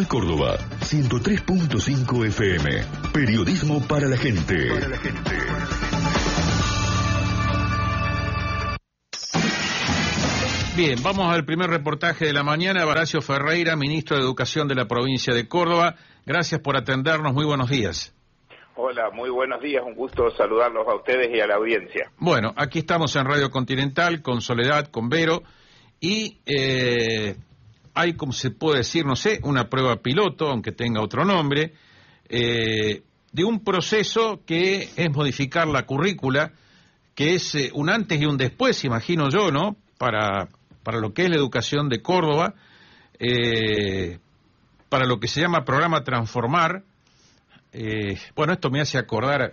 Nacional Córdoba, 103.5 FM. Periodismo para la gente. Bien, vamos al primer reportaje de la mañana. Horacio Ferreira, ministro de Educación de la provincia de Córdoba. Gracias por atendernos. Muy buenos días. Hola, muy buenos días. Un gusto saludarlos a ustedes y a la audiencia. Bueno, aquí estamos en Radio Continental, con Soledad, con Vero, y hay, como se puede decir, no sé, una prueba piloto, aunque tenga otro nombre, de un proceso que es modificar la currícula, que es un antes y un después, imagino yo, ¿no?, para lo que es la educación de Córdoba, para lo que se llama Programa Transformar. Bueno, esto me hace acordar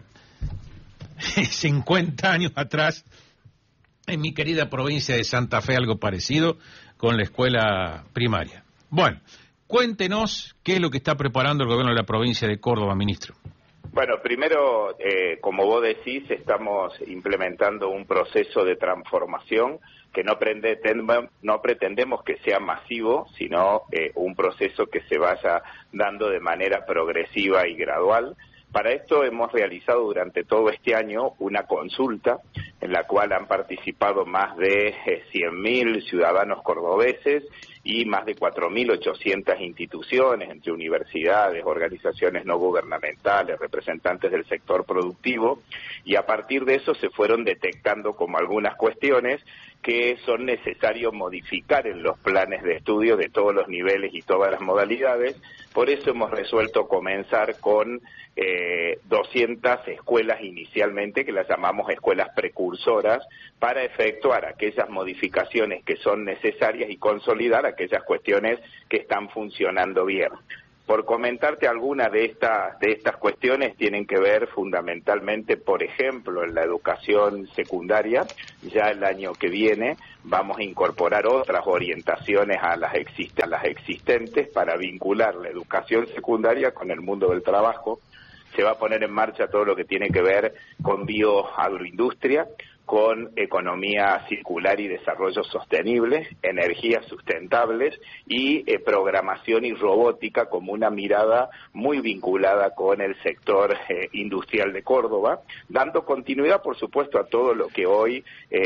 50 años atrás, en mi querida provincia de Santa Fe, algo parecido con la escuela primaria. Bueno, cuéntenos qué es lo que está preparando el gobierno de la provincia de Córdoba, ministro. Bueno, primero, como vos decís, estamos implementando un proceso de transformación que no pretendemos que sea masivo, sino un proceso que se vaya dando de manera progresiva y gradual. Para esto hemos realizado durante todo este año una consulta en la cual han participado más de 100.000 ciudadanos cordobeses y más de 4.800 instituciones, entre universidades, organizaciones no gubernamentales, representantes del sector productivo, y a partir de eso se fueron detectando como algunas cuestiones que son necesarios modificar en los planes de estudio de todos los niveles y todas las modalidades. Por eso hemos resuelto comenzar con 200 escuelas inicialmente, que las llamamos escuelas precursoras, para efectuar aquellas modificaciones que son necesarias y consolidar aquellas cuestiones que están funcionando bien. Por comentarte algunas de estas cuestiones, tienen que ver fundamentalmente, por ejemplo, en la educación secundaria. Ya el año que viene vamos a incorporar otras orientaciones a las existentes para vincular la educación secundaria con el mundo del trabajo. Se va a poner en marcha todo lo que tiene que ver con bioagroindustria, con economía circular y desarrollo sostenible, energías sustentables y programación y robótica como una mirada muy vinculada con el sector industrial de Córdoba, dando continuidad, por supuesto, a todo lo que hoy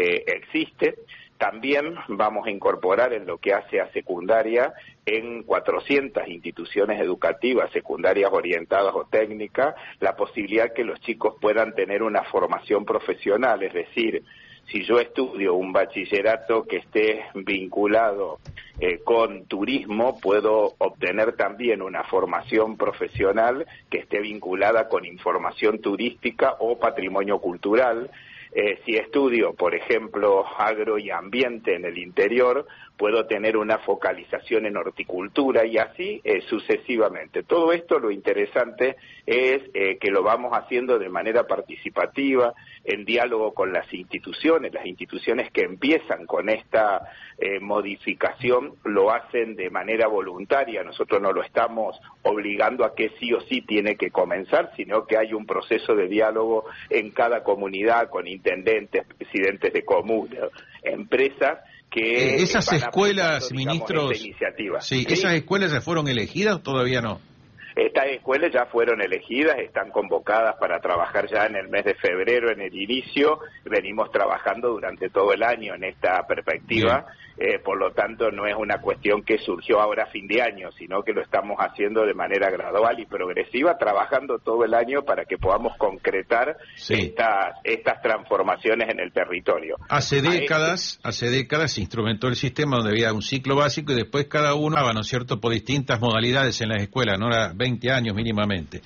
existe. También vamos a incorporar en lo que hace a secundaria en 400 instituciones educativas, secundarias orientadas o técnicas, la posibilidad que los chicos puedan tener una formación profesional, es decir, si yo estudio un bachillerato que esté vinculado con turismo, puedo obtener también una formación profesional que esté vinculada con información turística o patrimonio cultural. Si estudio, por ejemplo, agro y ambiente en el interior, puedo tener una focalización en horticultura y así sucesivamente. Todo esto, lo interesante es que lo vamos haciendo de manera participativa, en diálogo con las instituciones que empiezan con esta modificación lo hacen de manera voluntaria. Nosotros no lo estamos obligando a que sí o sí tiene que comenzar, sino que hay un proceso de diálogo en cada comunidad con intendentes, presidentes de comunas, empresas que esas escuelas, ministros, sí, ¿esas escuelas ya fueron elegidas o todavía no? Estas escuelas ya fueron elegidas, están convocadas para trabajar ya en el mes de febrero, en el inicio. Venimos trabajando durante todo el año en esta perspectiva, por lo tanto no es una cuestión que surgió ahora a fin de año, sino que lo estamos haciendo de manera gradual y progresiva, trabajando todo el año para que podamos concretar estas transformaciones en el territorio. Hace décadas se instrumentó el sistema donde había un ciclo básico y después cada uno daba, ¿no es cierto?, por distintas modalidades en las escuelas, no era 20 años mínimamente.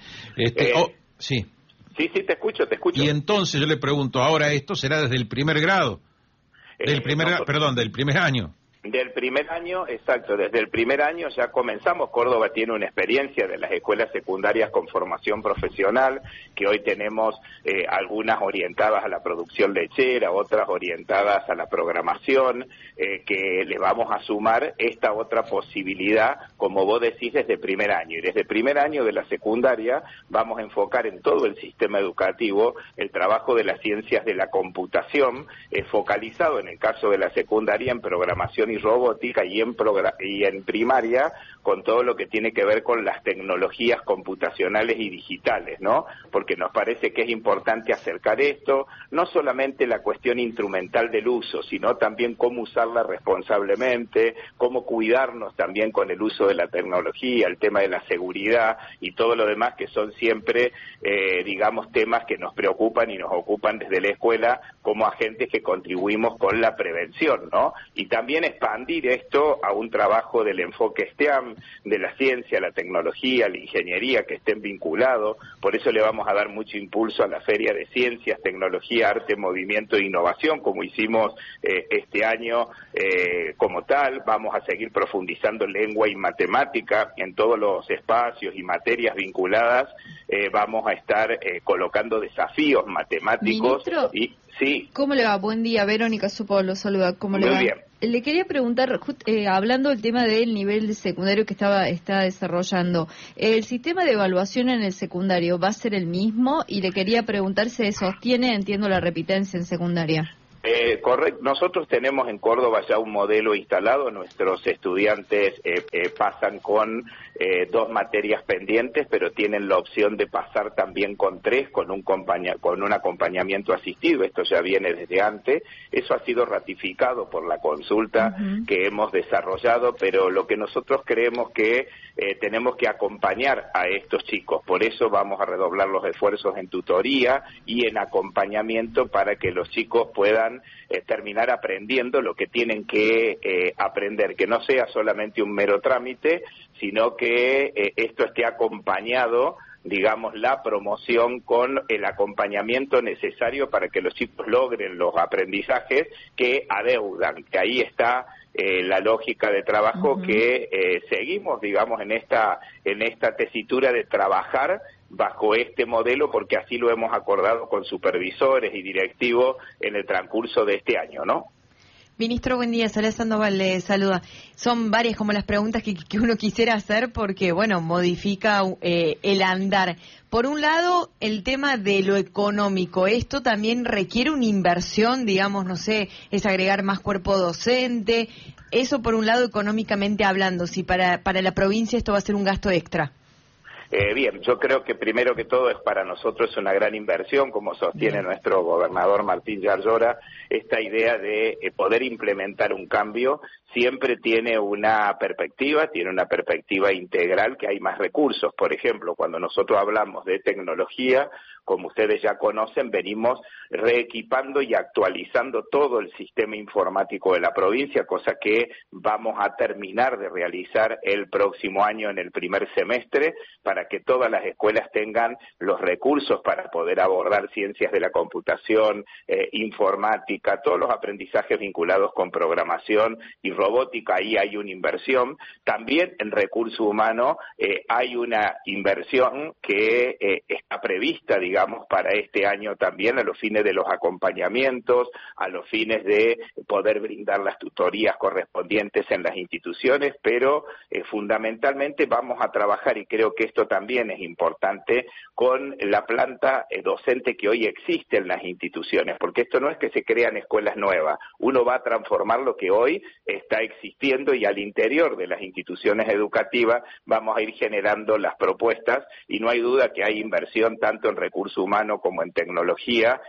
Sí. Sí, te escucho. Y entonces yo le pregunto, ahora esto será desde el primer grado, del primer año. Del primer año, exacto, desde el primer año ya comenzamos. Córdoba tiene una experiencia de las escuelas secundarias con formación profesional, que hoy tenemos algunas orientadas a la producción lechera, otras orientadas a la programación, que le vamos a sumar esta otra posibilidad, como vos decís, desde el primer año. Y desde el primer año de la secundaria vamos a enfocar en todo el sistema educativo el trabajo de las ciencias de la computación, focalizado en el caso de la secundaria en programación y robótica, y en primaria con todo lo que tiene que ver con las tecnologías computacionales y digitales, ¿no? Porque nos parece que es importante acercar esto, no solamente la cuestión instrumental del uso, sino también cómo usarla responsablemente, cómo cuidarnos también con el uso de la tecnología, el tema de la seguridad y todo lo demás que son siempre, digamos, temas que nos preocupan y nos ocupan desde la escuela como agentes que contribuimos con la prevención, ¿no? Y también expandir esto a un trabajo del enfoque STEAM, de la ciencia, la tecnología, la ingeniería, que estén vinculados. Por eso le vamos a dar mucho impulso a la Feria de Ciencias, Tecnología, Arte, Movimiento e Innovación, como hicimos este año como tal. Vamos a seguir profundizando en lengua y matemática en todos los espacios y materias vinculadas. Vamos a estar colocando desafíos matemáticos. Ministro, y sí. ¿Cómo le va? Buen día, Verónica Supo lo saluda. ¿Cómo le va? Muy bien. Le quería preguntar, hablando del tema del nivel de secundario que está desarrollando, ¿el sistema de evaluación en el secundario va a ser el mismo? Y le quería preguntar si se sostiene, entiendo, la repitencia en secundaria. Correcto. Nosotros tenemos en Córdoba ya un modelo instalado. Nuestros estudiantes pasan con 2 materias pendientes, pero tienen la opción de pasar también con 3, con un acompañamiento asistido. Esto ya viene desde antes. Eso ha sido ratificado por la consulta que hemos desarrollado, pero lo que nosotros creemos que tenemos que acompañar a estos chicos. Por eso vamos a redoblar los esfuerzos en tutoría y en acompañamiento para que los chicos puedan terminar aprendiendo lo que tienen que aprender, que no sea solamente un mero trámite, sino que esto esté acompañado, digamos, la promoción con el acompañamiento necesario para que los chicos logren los aprendizajes que adeudan, que ahí está la lógica de trabajo que seguimos, digamos, en esta tesitura de trabajar bajo este modelo, porque así lo hemos acordado con supervisores y directivos en el transcurso de este año, ¿no? Ministro, buen día. Soledad Sandoval le saluda. Son varias como las preguntas que uno quisiera hacer porque, bueno, modifica el andar. Por un lado, el tema de lo económico. Esto también requiere una inversión, digamos, no sé, es agregar más cuerpo docente. Eso por un lado, económicamente hablando, si para la provincia esto va a ser un gasto extra. Bien, yo creo que primero que todo es para nosotros una gran inversión, como sostiene nuestro gobernador Martín Yarlora. Esta idea de poder implementar un cambio siempre tiene una perspectiva integral, que hay más recursos. Por ejemplo, cuando nosotros hablamos de tecnología, como ustedes ya conocen, venimos reequipando y actualizando todo el sistema informático de la provincia, cosa que vamos a terminar de realizar el próximo año en el primer semestre, para que todas las escuelas tengan los recursos para poder abordar ciencias de la computación, informática, todos los aprendizajes vinculados con programación y robótica. Ahí hay una inversión. También en recurso humano hay una inversión que está prevista, digamos, para este año también, a los fines de los acompañamientos, a los fines de poder brindar las tutorías correspondientes en las instituciones, pero fundamentalmente vamos a trabajar, y creo que esto también es importante, con la planta docente que hoy existe en las instituciones, porque esto no es que se crean escuelas nuevas, uno va a transformar lo que hoy está existiendo, y al interior de las instituciones educativas vamos a ir generando las propuestas, y no hay duda que hay inversión tanto en recurso humano como en tecnología,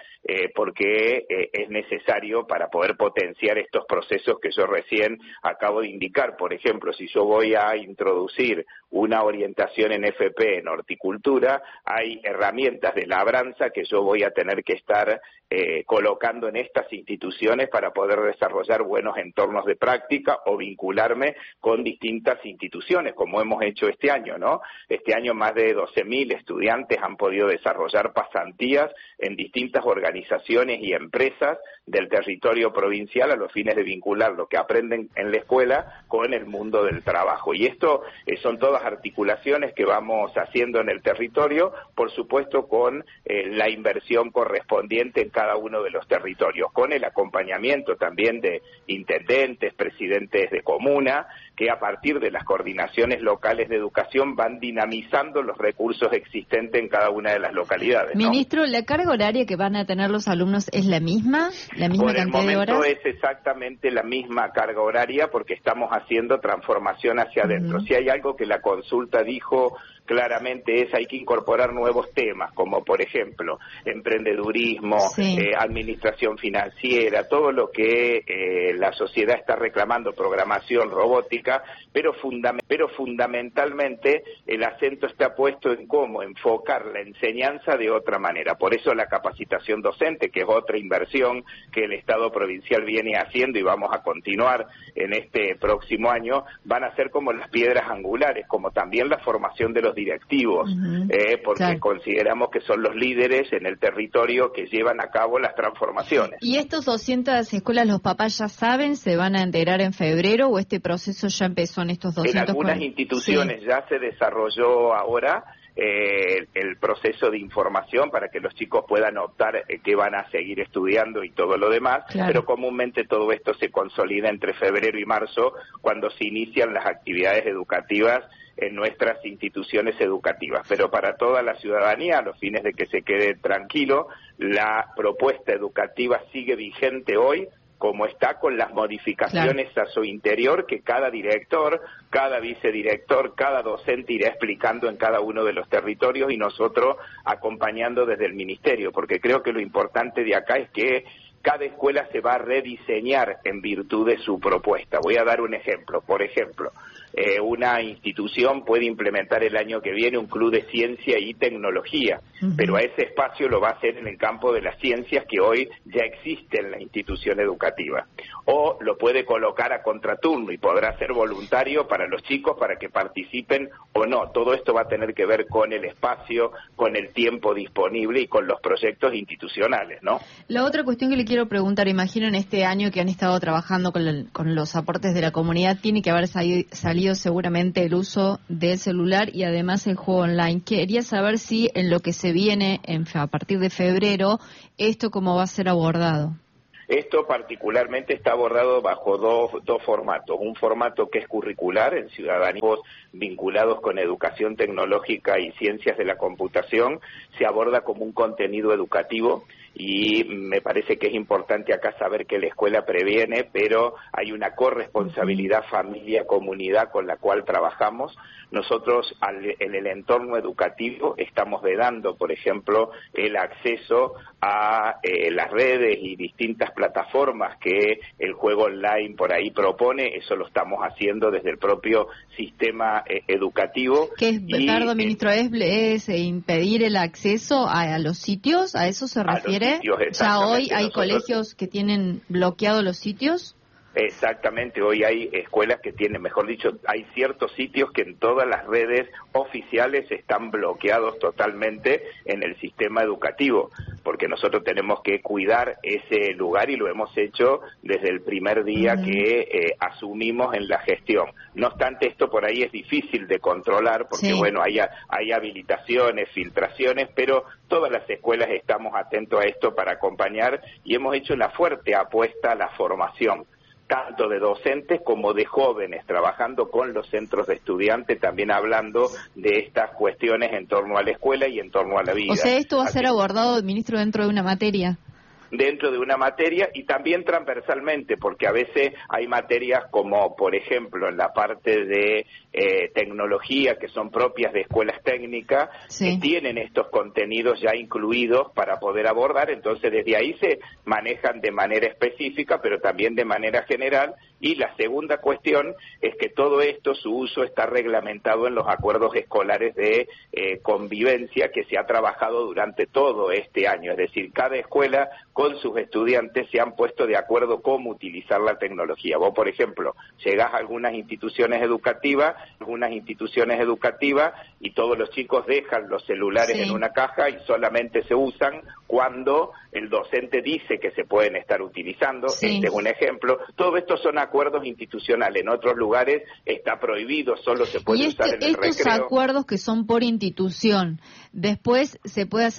porque es necesario para poder potenciar estos procesos que yo recién acabo de indicar. Por ejemplo, si yo voy a introducir una orientación en FP, en horticultura, hay herramientas de labranza que yo voy a tener que estar colocando en estas instituciones para poder desarrollar buenos entornos de práctica o vincularme con distintas instituciones, como hemos hecho este año, ¿no? Este año más de 12.000 estudiantes han podido desarrollar pasantías en distintas organizaciones y empresas del territorio provincial a los fines de vincular lo que aprenden en la escuela con el mundo del trabajo. Y esto son todas articulaciones que vamos haciendo en el territorio, por supuesto con la inversión correspondiente en cada uno de los territorios, con el acompañamiento también de intendentes, presidentes de comuna, que a partir de las coordinaciones locales de educación van dinamizando los recursos existentes en cada una de las localidades, ¿no? Ministro, ¿la carga horaria que van a tener los alumnos es la misma? ¿La misma Por el cantidad de momento horas? es exactamente la misma carga horaria porque estamos haciendo transformación hacia adentro. Si hay algo que la consulta dijo claramente hay que incorporar nuevos temas, como por ejemplo emprendedurismo, administración financiera, todo lo que la sociedad está reclamando, programación, robótica, pero fundamentalmente el acento está puesto en cómo enfocar la enseñanza de otra manera. Por eso la capacitación docente, que es otra inversión que el Estado provincial viene haciendo y vamos a continuar en este próximo año, van a ser como las piedras angulares, como también la formación de los directivos, porque consideramos que son los líderes en el territorio que llevan a cabo las transformaciones. ¿Y estos 200 escuelas los papás ya saben, se van a enterar en febrero o este proceso ya empezó en estos 200? En algunas instituciones ya se desarrolló ahora el proceso de información para que los chicos puedan optar qué van a seguir estudiando y todo lo demás, pero comúnmente todo esto se consolida entre febrero y marzo cuando se inician las actividades educativas en nuestras instituciones educativas. Pero para toda la ciudadanía, a los fines de que se quede tranquilo, la propuesta educativa sigue vigente hoy, como está, con las modificaciones a su interior que cada director, cada vicedirector, cada docente irá explicando en cada uno de los territorios y nosotros acompañando desde el ministerio, porque creo que lo importante de acá es que cada escuela se va a rediseñar en virtud de su propuesta. Voy a dar un ejemplo. Por ejemplo, una institución puede implementar el año que viene un club de ciencia y tecnología, pero a ese espacio lo va a hacer en el campo de las ciencias que hoy ya existe en la institución educativa. O lo puede colocar a contraturno y podrá ser voluntario para los chicos para que participen o no. Todo esto va a tener que ver con el espacio, con el tiempo disponible y con los proyectos institucionales, ¿no? La otra cuestión que le quiero preguntar, imagino en este año que han estado trabajando con los aportes de la comunidad, tiene que haber salido seguramente el uso del celular y además el juego online. Quería saber si en lo que se viene a partir de febrero, esto cómo va a ser abordado. Esto particularmente está abordado bajo dos formatos. Un formato que es curricular, en ciudadanías vinculados con educación tecnológica y ciencias de la computación, se aborda como un contenido educativo y me parece que es importante acá saber que la escuela previene, pero hay una corresponsabilidad familia-comunidad con la cual trabajamos. Nosotros en el entorno educativo estamos vedando, por ejemplo, el acceso a las redes y distintas plataformas que el juego online por ahí propone. Eso lo estamos haciendo desde el propio sistema educativo. ¿Qué es, perdón, ministro, es impedir el acceso a los sitios? ¿A eso se refiere? ¿Ya hoy hay colegios que tienen bloqueados los sitios? Exactamente, hoy hay escuelas que tienen, mejor dicho, hay ciertos sitios que en todas las redes oficiales están bloqueados totalmente en el sistema educativo, porque nosotros tenemos que cuidar ese lugar y lo hemos hecho desde el primer día que asumimos en la gestión. No obstante, esto por ahí es difícil de controlar porque, bueno, hay habilitaciones, filtraciones, pero todas las escuelas estamos atentos a esto para acompañar y hemos hecho una fuerte apuesta a la formación, tanto de docentes como de jóvenes, trabajando con los centros de estudiantes, también hablando de estas cuestiones en torno a la escuela y en torno a la vida. O sea, esto va a ser abordado, ministro, dentro de una materia. Dentro de una materia y también transversalmente, porque a veces hay materias como, por ejemplo, en la parte de tecnología, que son propias de escuelas técnicas, que tienen estos contenidos ya incluidos para poder abordar, entonces desde ahí se manejan de manera específica, pero también de manera general. Y la segunda cuestión es que todo esto, su uso está reglamentado en los acuerdos escolares de convivencia que se ha trabajado durante todo este año, es decir, cada escuela con sus estudiantes se han puesto de acuerdo cómo utilizar la tecnología. Vos, por ejemplo, llegás a algunas instituciones educativas y todos los chicos dejan los celulares en una caja y solamente se usan cuando el docente dice que se pueden estar utilizando. Este es un ejemplo. Todo esto son acuerdos institucionales. En otros lugares está prohibido, solo se puede usar en el recreo. Estos acuerdos que son por institución, después se puede hacer